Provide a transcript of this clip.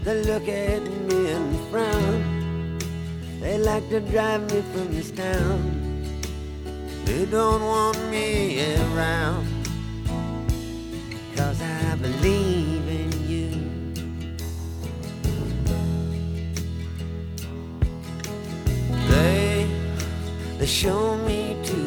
They look at me and frown. They like to drive me from this town. They don't want me around, 'cause I believe in you. They show me